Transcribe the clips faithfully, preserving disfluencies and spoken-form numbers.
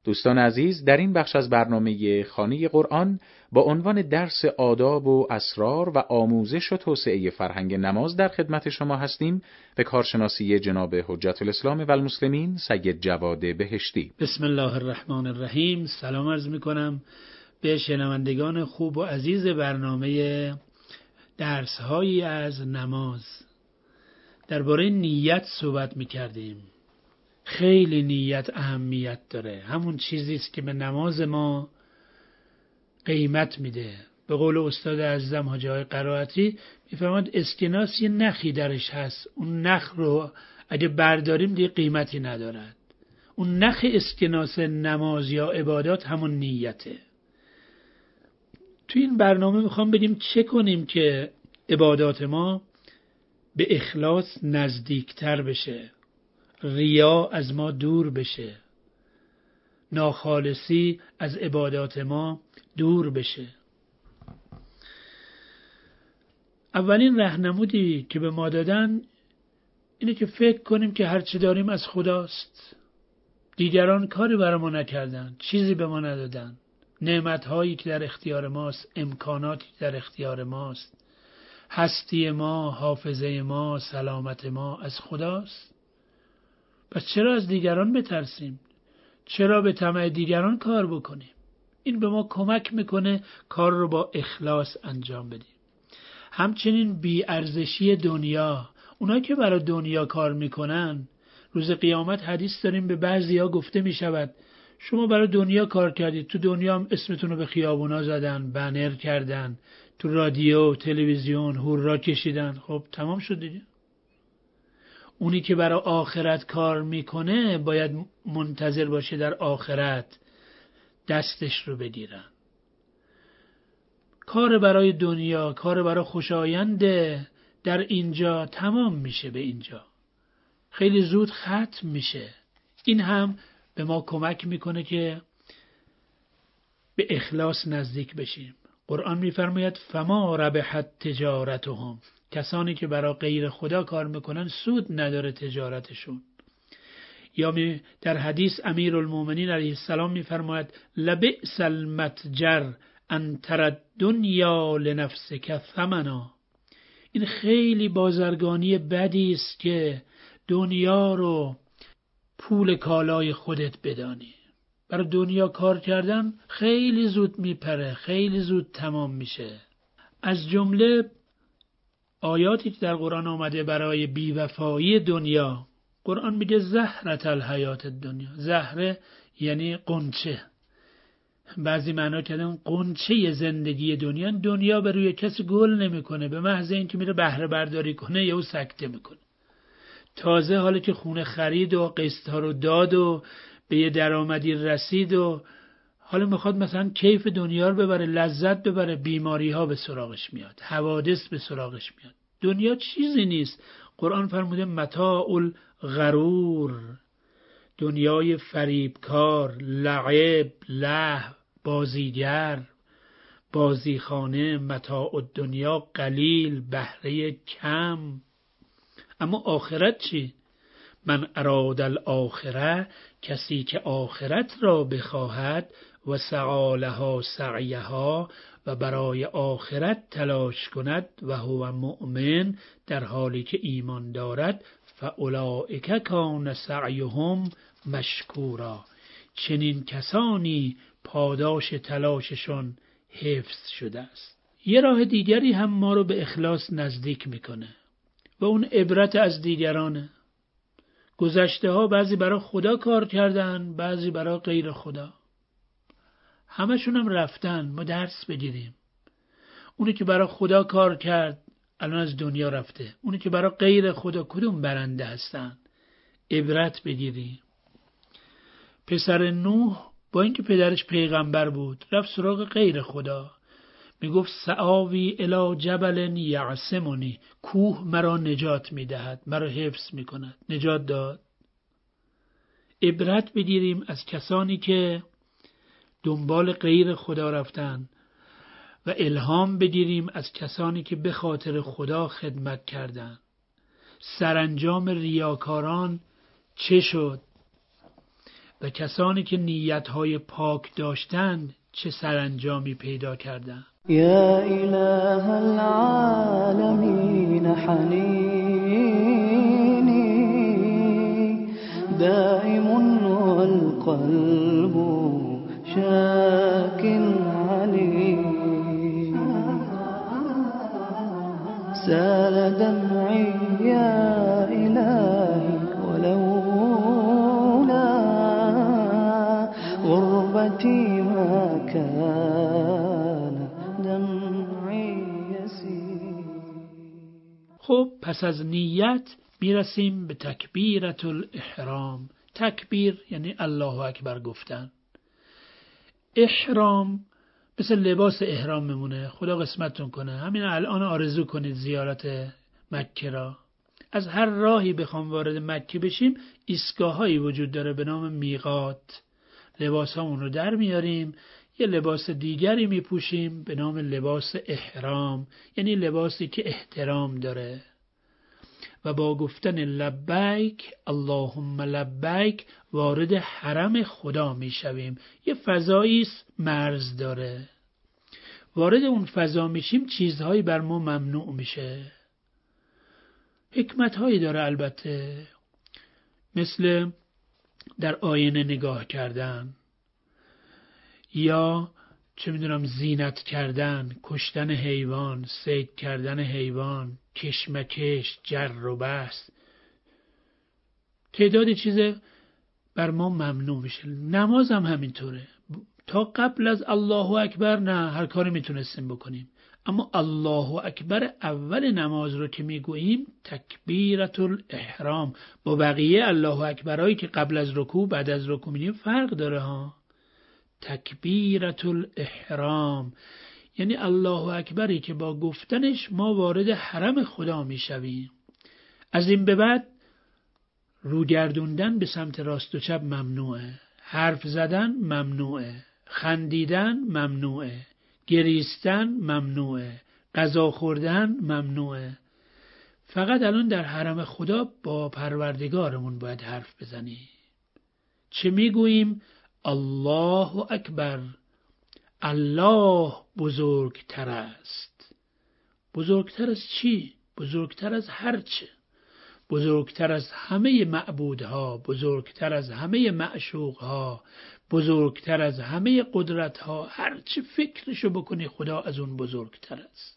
دوستان عزیز، در این بخش از برنامه خانه قرآن با عنوان درس آداب و اسرار و آموزش و توسعه فرهنگ نماز در خدمت شما هستیم. به کارشناسی جناب حجت الاسلام و المسلمین سید جواد بهشتی. بسم الله الرحمن الرحیم. سلام عرض میکنم به شنوندگان خوب و عزیز برنامه درس‌هایی از نماز. درباره نیت صحبت میکردیم. خیلی نیت اهمیت داره. همون چیزی است که به نماز ما قیمت میده. به قول استاد عزیزم حاجی آقای قرائتی میفرماد اسکناس یه نخی درش هست، اون نخ رو اگه برداریم دیگه قیمتی ندارد. اون نخ اسکناس نماز یا عبادات همون نیته. تو این برنامه میخوام بگیم چه کنیم که عبادات ما به اخلاص نزدیکتر بشه، ریا از ما دور بشه، ناخالصی از عبادات ما دور بشه. اولین راهنمودی که به ما دادن اینه که فکر کنیم که هر چی داریم از خداست. دیگران کاری برای ما نکردن، چیزی به ما ندادن. نعمت‌هایی که در اختیار ماست، امکاناتی که در اختیار ماست، هستی ما، حافظه ما، سلامت ما از خداست. پس چرا از دیگران بترسیم؟ چرا به طمع دیگران کار بکنیم؟ این به ما کمک میکنه کار رو با اخلاص انجام بدیم. همچنین بی‌ارزشی دنیا، اونایی که برای دنیا کار میکنن، روز قیامت حدیث داریم به بعضیا گفته میشود شما برای دنیا کار کردید، تو دنیا هم اسمتون رو به خیابونا زدن، بنر کردن، تو رادیو، تلویزیون هورا کشیدن. خب تمام شد دیگه. اونی که برای آخرت کار میکنه باید منتظر باشه در آخرت دستش رو بگیرن. کار برای دنیا، کار برای خوشاینده در اینجا تمام میشه، به اینجا خیلی زود ختم میشه. این هم به ما کمک میکنه که به اخلاص نزدیک بشیم. قرآن میفرماید فما ربحت تجارتهم، کسانی که برای غیر خدا کار میکنن سود نداره تجارتشون. یا می در حدیث امیرالمومنین علیه السلام میفرماید لبئس المتجر ان تر الدنیا لنفسک ثمنا. این خیلی بازرگانی بدی است که دنیا رو پول کالای خودت بدانی. برای دنیا کار کردن خیلی زود میپره، خیلی زود تمام میشه. از جمله آیاتی که در قرآن آمده برای بیوفایی دنیا، قرآن میگه زهرة الحیات الدنیا. زهره یعنی قنچه. بعضی معنا کردن قنچه زندگی دنیا. دنیا به روی کسی گل نمیکنه، به محض اینکه میره بهره برداری کنه یهو سکته میکنه. تازه حالا که خونه خرید و قسط ها رو داد و به یه درآمدی رسید و حالا میخواد مثلا کیف دنیا رو ببره، لذت ببره، بیماری ها به سراغش میاد، حوادث به سراغش میاد. دنیا چیزی نیست. قرآن فرموده متاع الغرور، دنیای فریبکار، لعب، لهو، بازیگر، بازیخانه. متاع الدنیا قلیل، بهره کم. اما آخرت چی؟ من اراد الاخره، کسی که آخرت را بخواهد و سعی لها سعیها، و برای آخرت تلاش کند و هو مؤمن، در حالی که ایمان دارد، فاولئک کان سعیهم مشکورا. چنین کسانی پاداش تلاششون حفظ شده است. یه راه دیگری هم ما رو به اخلاص نزدیک میکنه و اون عبرت از دیگرانه. گذشته ها بعضی برای خدا کار کردن، بعضی برای غیر خدا. همشون هم رفتن. ما درس بگیریم. اونی که برای خدا کار کرد الان از دنیا رفته. اونی که برای غیر خدا کدوم برنده هستن؟ عبرت بگیریم. پسر نوح با اینکه پدرش پیغمبر بود رفت سراغ غیر خدا. میگفت سآوی الی جبل یعصمنی، کوه مرا نجات میدهد، مرا حفظ میکند. نجات داد. عبرت بگیریم از کسانی که دنبال غیر خدا رفتن و الهام بگیریم از کسانی که به خاطر خدا خدمت کردند. سرانجام ریاکاران چه شد؟ و کسانی که نیتهای پاک داشتند چه سرانجامی پیدا کردند. یا اله العالمین حنینی دائم والقلب شاك عليم سال دمعي يا إلهي ولولا غربتي ما كان دمعي يسيل. خب پس از نیت میرسیم به تکبیرت الاحرام. تکبیر یعنی الله اکبر گفتن. احرام مثل لباس احرام میمونه. خدا قسمتتون کنه همین الان آرزو کنید زیارت مکه را. از هر راهی بخوام وارد مکه بشیم ایستگاه‌هایی وجود داره به نام میقات. لباسامون رو در میاریم، یه لباس دیگری میپوشیم به نام لباس احرام، یعنی لباسی که احترام داره. و با گفتن لبیک اللهم لبیک وارد حرم خدا میشویم. یه فضایی است مرز داره. وارد اون فضا میشیم چیزهایی بر ما ممنوع میشه. حکمتهایی داره البته، مثل در آینه نگاه کردن یا چه میدونم زینت کردن، کشتن حیوان، صید کردن حیوان، کشمکش، جر و بحث. تعداد چیز بر ما ممنوع میشه. نماز هم همینطوره. تا قبل از الله اکبر نه، هر کاری میتونستیم بکنیم، اما الله اکبر اول نماز رو که میگوییم تکبیرت الاحرام با بقیه الله اکبرهایی که قبل از رکوع بعد از رکوع میگیم فرق داره ها. تکبیرت الاحرام یعنی الله اکبری که با گفتنش ما وارد حرم خدا میشویم. از این به بعد روگردوندن به سمت راست و چپ ممنوعه، حرف زدن ممنوعه، خندیدن ممنوعه، گریستن ممنوعه، غذا خوردن ممنوعه. فقط الان در حرم خدا با پروردگارمون باید حرف بزنیم. چه میگوییم؟ الله اکبر، الله بزرگتر است. بزرگتر از چی؟ بزرگتر از هر چه، بزرگتر از همه معبودها، بزرگتر از همه معشوقها، بزرگتر از همه قدرتها. هر چه فکرشو بکنی خدا از اون بزرگتر است.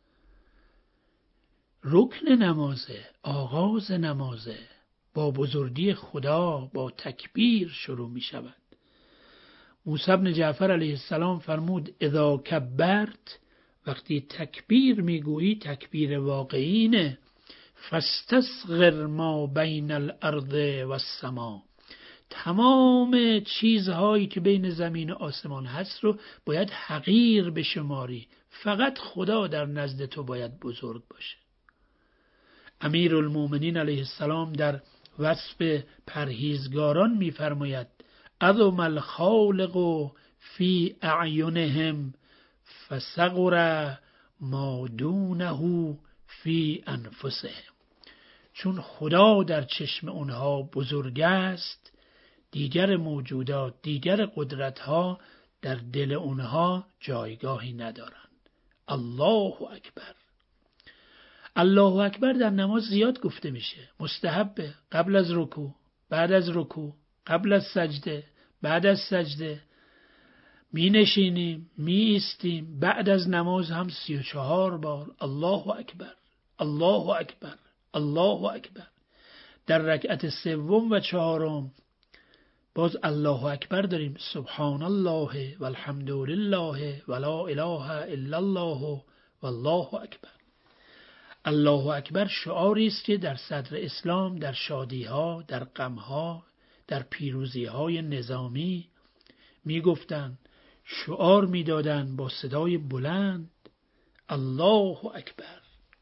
رکن نمازه، آغاز نمازه با بزرگی خدا، با تکبیر شروع می شود. موسی بن جعفر علیه السلام فرمود اذا کبرت، وقتی تکبیر میگویی تکبیر واقعینه، فاستصغر ما بین الارض و السما، تمام چیزهایی که بین زمین و آسمان هست رو باید حقیر بشماری، فقط خدا در نزد تو باید بزرگ باشه. امیرالمومنین علیه السلام در وصف پرهیزگاران میفرماید عظم الخالق فی اعینهم فصغر ما دونه فی انفسهم. چون خدا در چشم اونها بزرگ است، دیگر موجودات، دیگر قدرتها در دل اونها جایگاهی ندارند. الله اکبر. الله اکبر در نماز زیاد گفته میشه. مستحبه، قبل از رکوع، بعد از رکوع، قبل از سجده، بعد از سجده. می نشینیم، می ایستیم، بعد از نماز هم سی و چهار بار الله اکبر، الله اکبر، الله اکبر. در رکعت سوم و چهارم باز الله اکبر داریم، سبحان الله والحمد لله ولا اله الا الله والله اکبر. الله اکبر شعاری است که در صدر اسلام، در شادی‌ها، در غم‌ها، در پیروزی‌های نظامی میگفتند، شعار میدادند با صدای بلند الله اکبر.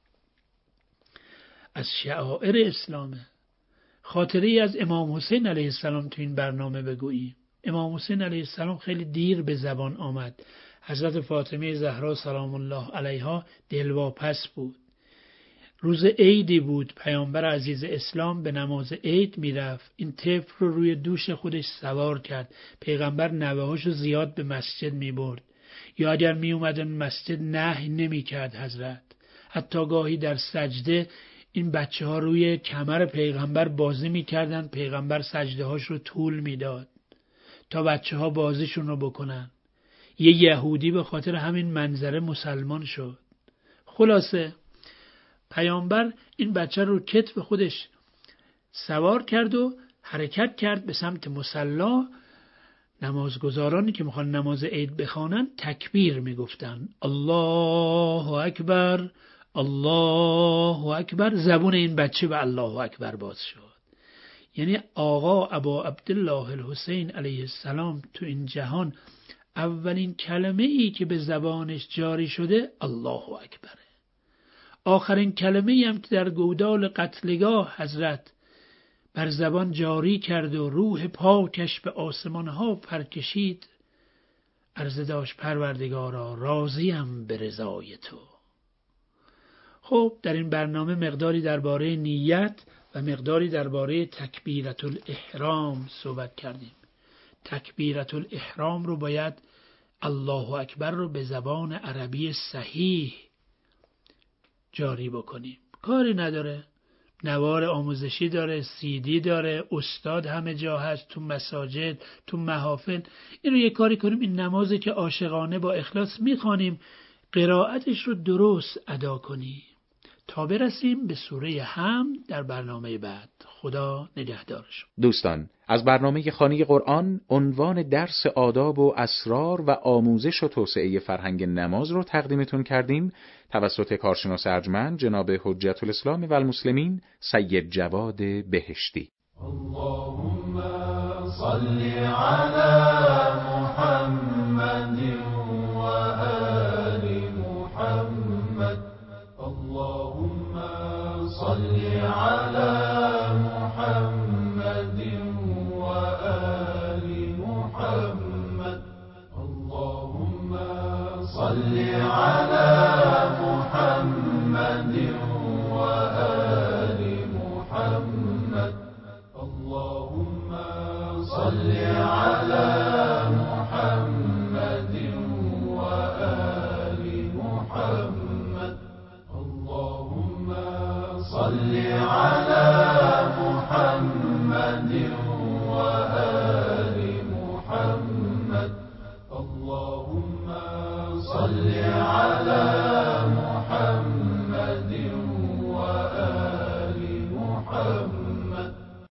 از شعائر اسلامه. خاطری از امام حسین علیه السلام تو این برنامه بگوییم. امام حسین علیه السلام خیلی دیر به زبان آمد. حضرت فاطمه زهرا سلام الله علیها دلواپس بود. روز عیدی بود، پیامبر عزیز اسلام به نماز عید میرفت. این طفل رو روی دوش خودش سوار کرد. پیغمبر نوه‌هاشو زیاد به مسجد میبرد، یا اگر می اومدن مسجد نهی نمی کرد حضرت. حتی گاهی در سجده این بچه ها روی کمر پیغمبر بازی می کردن، پیغمبر سجده هاش رو طول می داد تا بچه ها بازیشون رو بکنن. یه یهودی به خاطر همین منظره مسلمان شد. خلاصه پیامبر این بچه رو کتف خودش سوار کرد و حرکت کرد به سمت مصلا. نمازگزارانی که میخوان نماز عید بخوانن تکبیر میگفتن، الله اکبر الله اکبر. زبون این بچه به الله اکبر باز شد. یعنی آقا ابا عبدالله الحسین علیه السلام تو این جهان اولین کلمه ای که به زبانش جاری شده الله اکبره. آخرین کلمه ای هم که در گودال قتلگاه حضرت بر زبان جاری کرد و روح پاکش به آسمان ها پرکشید، عرض داشت پروردگارا راضیم به رضای تو. خب در این برنامه مقداری درباره نیت و مقداری درباره تکبیرت الاحرام صحبت کردیم. تکبیرت الاحرام رو باید الله اکبر رو به زبان عربی صحیح جاری بکنیم. کاری نداره، نوار آموزشی داره، سیدی داره، استاد همه جا هست، تو مساجد، تو محافل. این رو یه کاری کنیم، این نمازی که عاشقانه با اخلاص میخوانیم قرائتش رو درست ادا کنیم تا برسیم به سوره حمد در برنامه بعد. خدا نگهدارش. دوستان، از برنامه خانه قرآن عنوان درس آداب و اسرار و آموزش و توسعه فرهنگ نماز رو تقدیمتون کردیم توسط کارشناس ارجمند جناب حجت الاسلام و المسلمین سید جواد بهشتی. اللهم صل علی محمد و آل محمد. اللهم صل علی محمد و آل محمد. اللهم صل علی محمد و آل محمد. اللهم صل علی محمد و آل محمد. اللهم صل علی محمد و